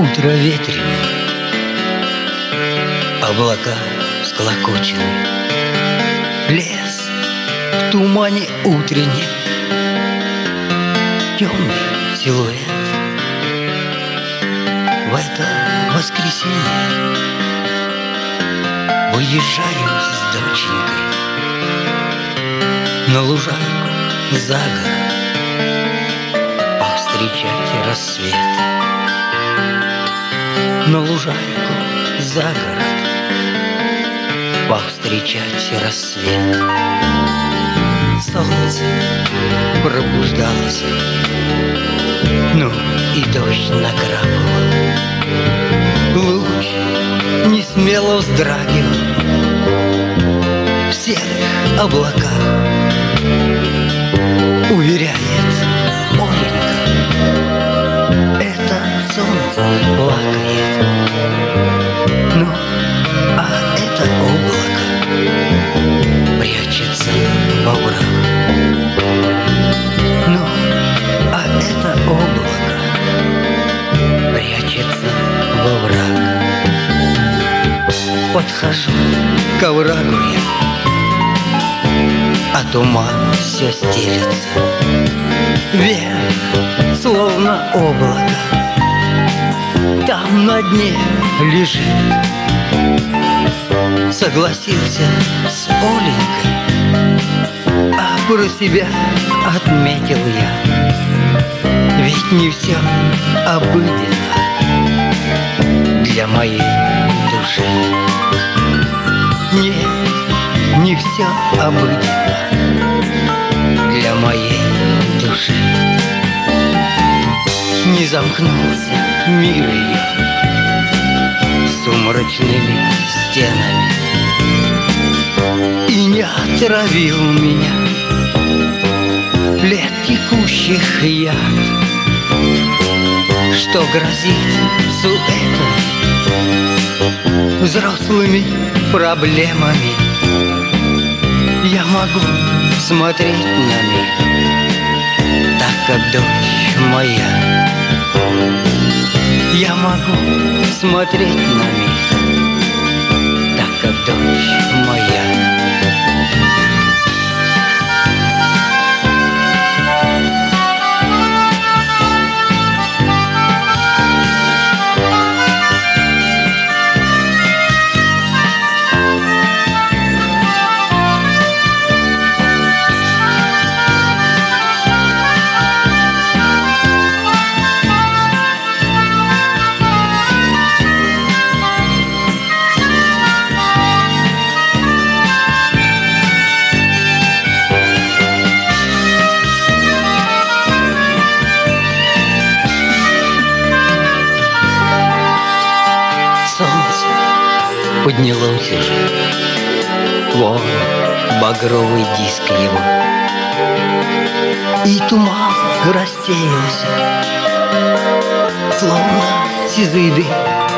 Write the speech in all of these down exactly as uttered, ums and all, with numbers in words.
Утро ветреное, облака всклокочены, лес в тумане утреннем, темный силуэт. В это воскресенье выезжаю с доченькой на лужайку за город повстречать рассвет. На лужайку за город повстречать рассвет. Солнце пробуждалось, ну и дождь накрапывал. Луч не смело вздрагивал в серых облаках. Уверяет Оленька, это солнце плакает. Ну, а это облако прячется во враг. Ну, а это облако прячется во враг. Подхожу к оврагу я, а туман все стелется вверх, словно облако. Там на дне лежит. Согласился с Оленькой, а про себя отметил я: ведь не все обыденно для моей души. Нет, не все обыденно для моей души. Не замкнулся мир ее сумрачными стенами и не отравил меня лет текущих яд, что грозит суетами, взрослыми проблемами. Я могу смотреть на мир так, как дочь моя. Я могу смотреть на мир так, как дочь моя. Поднялось уже, вон багровый диск его, и туман рассеялся, словно сизый дым.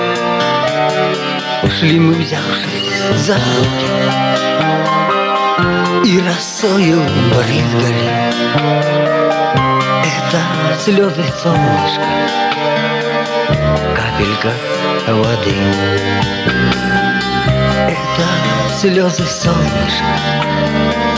Шли мы, взявшись за руки, и росою брызгали. Это слезы солнышка, капелька воды. Это слезы солнышка,